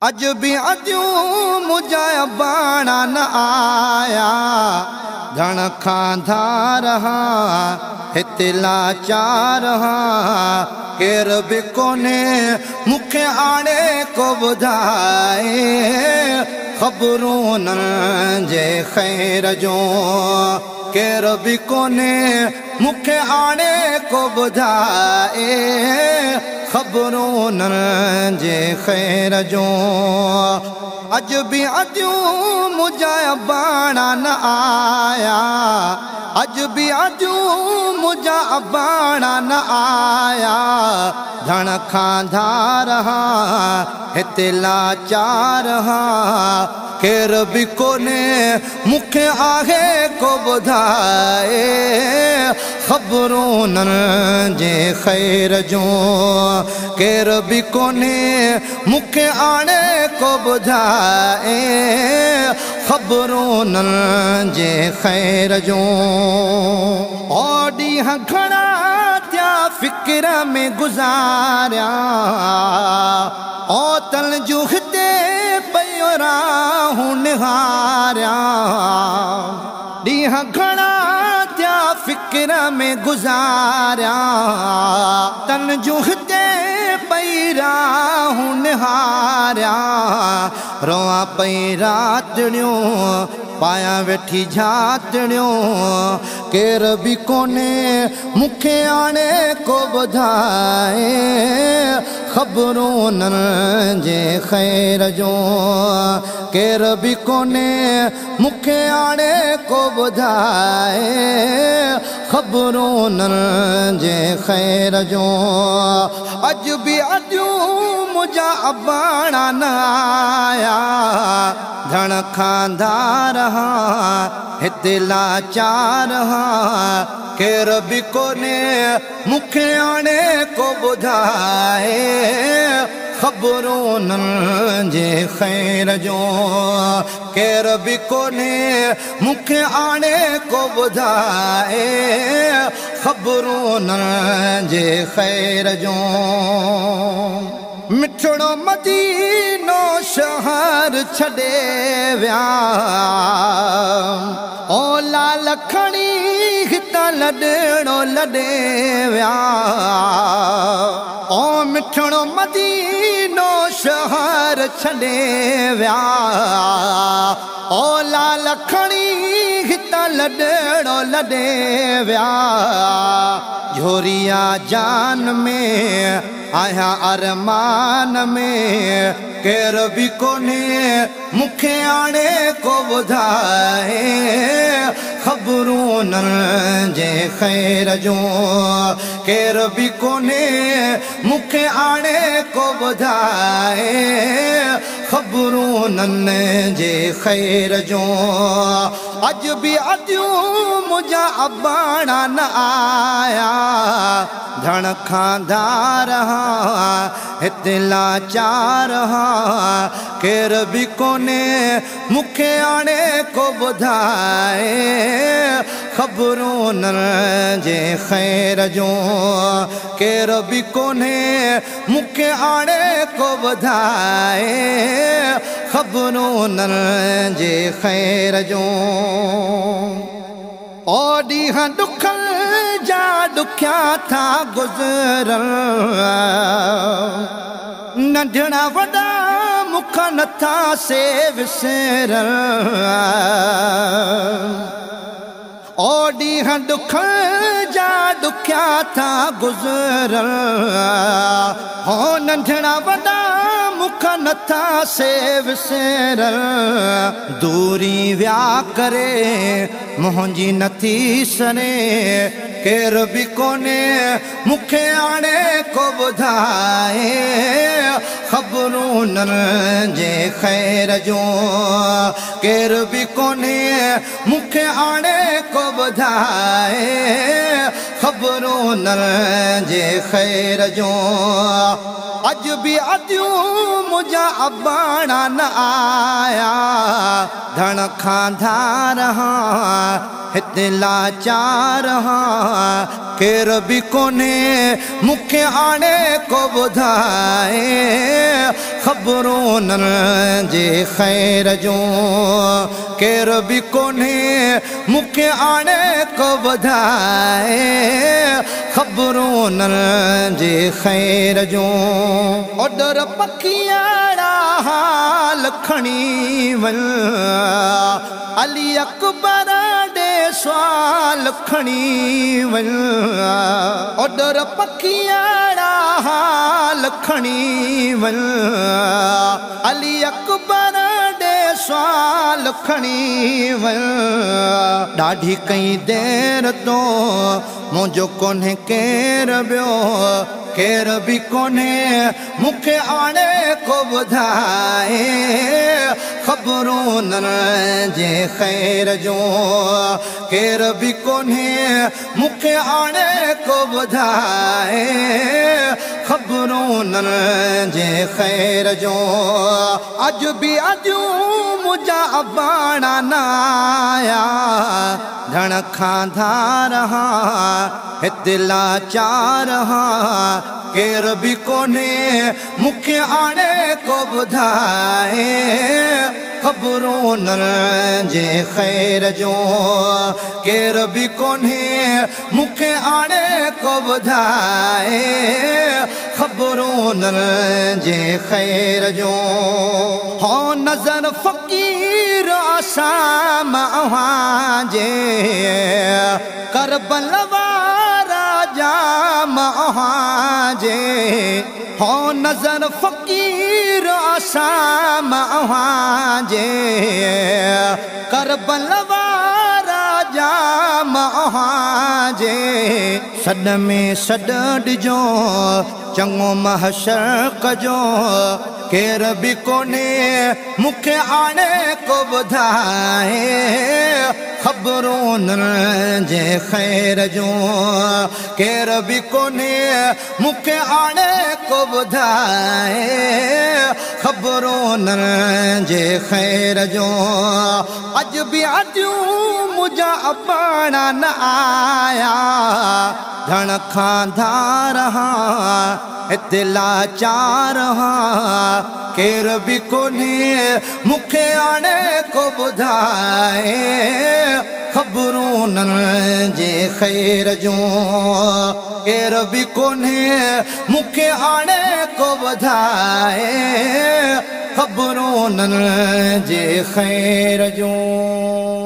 अज भी अजूं मुझा बाणा न आया धन खांधा रहा हिते लाचार केर भी कोने मुखे आने को बुधाए खबरों न जे खैर जो केर भी कोने मुखे आने को बुधाए खबरों न जे खैर जो अज भी अजूं मुझा बाणा न आया अज भी अजूं मुझा बाणा न आया धन खांधा रहा हिते लाचार केर भी कोने मुखे आहे को बुधाए खबरों न जे खैर जो केर भी कोने मुखे आने को बुधाए खबरों न जे खैर जो ओडी घड़ा त्या फिक्र में गुजारिया ओ तल जुहते पयोरा हूं निहारिया ॾींहं घड़ा त्या फिक्र में गुजारिया तन जुहते पैरा हूं निहारिया रोआ पई रातड़ियों पाया वेठी झातड़ियों केर भी कोने मुखे आने को बुधाए खबरों न जे खैर जो केर भी कोने मुखे आने को बुधाए खबरों न जे खैर जो अज भी अजूं मुझा बाणा न आया धन खांधा रहा हिते लाचार केर भी कोने मुखे आने को बुधाए खबरों न जे खैर जो केर भी कोने मुखे आने को बुधाए खबरों न जे खैर जो मिठड़ो मदीनो शहर छड़े व्या ओ लाल खणी हिता लड़णो लड़े व्या ओ मिठड़ो मदीनो शहर छड़े व्या ओ लाल खणी हिता लड़णो लड़े व्या झोरिया जान में आया अरमान में केर भी कोने मुखे आने को बुधाए खबरों न जे खैर जो केर भी कोने मुखे आने को बुधाए खबरों न जे खैर जो अज भी अजूं मुझा बाणा न आया धन खांधा रहा हिते लाचार केर भी कोने मुखे आने को बुधाए खबरों न जे खैर जो केर भी कोने मुखे आने को बुधाए खबरों न जे खैर जो ओ ॾींहं दुखल जा दुखिया था गुज़रन नंढड़ा वॾा मुख नथा से विसरन ओ ॾींहं दुखल जा दुखिया था गुज़रन हो नंढड़ा वॾा मुख नथा से विसरन दूरी व्या करे मुंहिंजी नथी सने केर भी कोने मुखे आने को बुधाए खबरों न जे खैर जो केर भी कोने मुखे आने को बुधाए खबरों न जे खैर जो अज भी अजूं मुझा बाणा न आया धन खांधा रहा हिते लाचार केर भी कोने मुखे आने को बुधाए ख़बरूं उन्हनि जे ख़ैर जूं केर बि कोन्हे मूंखे आणे को ॿुधाए ख़बरूं उन्हनि जे ख़ैर जूं ओडर पखियाड़ा हाल खणी वञ अली अकबर ॾे सवाल खणी वञ ओडर पखियाड़ा हाल खणी वञ अली अकबर ॾे सवाल खणी वञ ॾाढी कई देर तो मुंहिंजो कोन्हे केर ॿियो केर बि कोन्हे मूंखे आणे को ॿुधाए ख़बरूं उन्हनि जे ख़ैर जूं केर बि कोन्हे मूंखे आणे को ॿुधाए ख़बरूं उन्हनि जे ख़ैर जूं अॼु बि अॼु मुंहिंजा अबाणा न आया धण खां धार हिते लाचार केर बि कोन्हे मूंखे आणे को ॿुधाए ख़बरूं उन्हनि जे ख़ैर जूं केर बि कोन्हे मूंखे आणे को ॿुधाए ख़बरूं उन्हनि जे ख़ैर जूं हो नज़र फ़क़ीर असां मां जे करबल वारा जाम जे हो नज़र फ़क़ीर असां मां जे करबल वारा जाम जे सॾ में सॾ ॾिजो चङो महशर कजो केर बि कोन्हे मूंखे आणे को ॿुधाए ख़बरूं उन्हनि जे ख़ैर जूं केर बि कोन्हे मूंखे आणे को ॿुधाए ख़बरूं उन्हनि जे ख़ैर जूं अॼु बि अॼु मुंहिंजा अबाणा न आया धण खां धार हिते लाचार केर बि कोन्हे मूंखे आणे को ॿुधाए ख़बरूं उन्हनि जे ख़ैर जूं केर बि कोन्हे मूंखे आणे को ॿुधाए ख़बरूं उन्हनि जे ख़ैर जूं